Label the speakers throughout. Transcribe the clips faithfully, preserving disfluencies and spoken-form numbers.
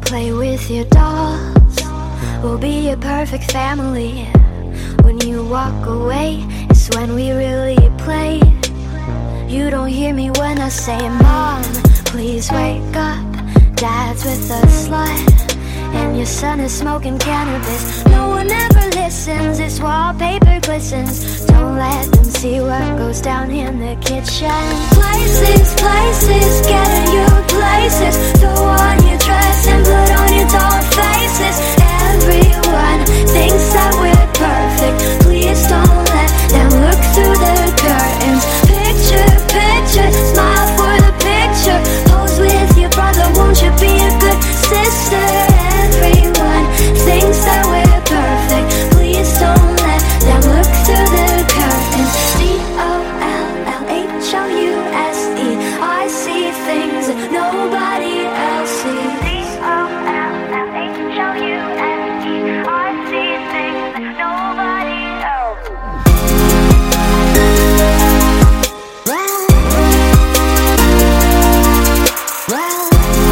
Speaker 1: Play with your dolls, we'll be a perfect family. When you walk away, it's when we really play. You don't hear me when I say, Mom, please wake up. Dad's with a slut, and your son is smoking cannabis. No one ever listens, this wallpaper glistens. Don't let them see what goes down in the kitchen. Places, places, get you places. Throw on your dress and put on your doll faces. Everyone thinks that we're perfect. Please don't let them look through the curtains. Picture, picture, smile for the picture. Pose with your brother, won't you be a good sister? Everyone thinks that we're perfect. Please don't let them look through the curtains. D O L L H O U S E. I see things that nobody else sees. D O L L H O U S E. I see things that nobody else well, well,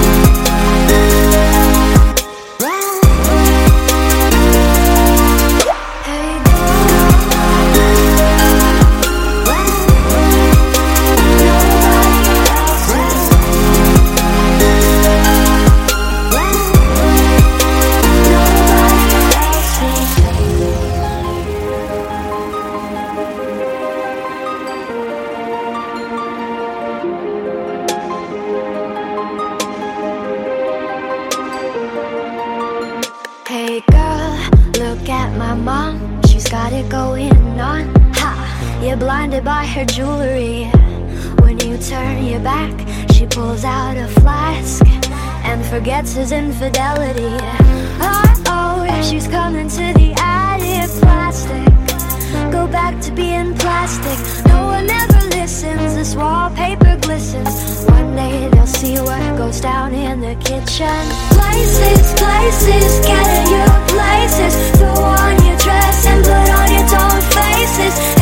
Speaker 1: hey girl, look at my mom. She's got it going on. Ha! You're blinded by her jewelry. When you turn your back, she pulls out a flask and forgets his infidelity. Uh-oh, she's coming to the attic. Plastic, go back to being plastic. No one ever listens, this wallpaper glistens. One day they'll see what goes down in the kitchen. Places, places, get in your places. Throw on your dress and put on your doll faces.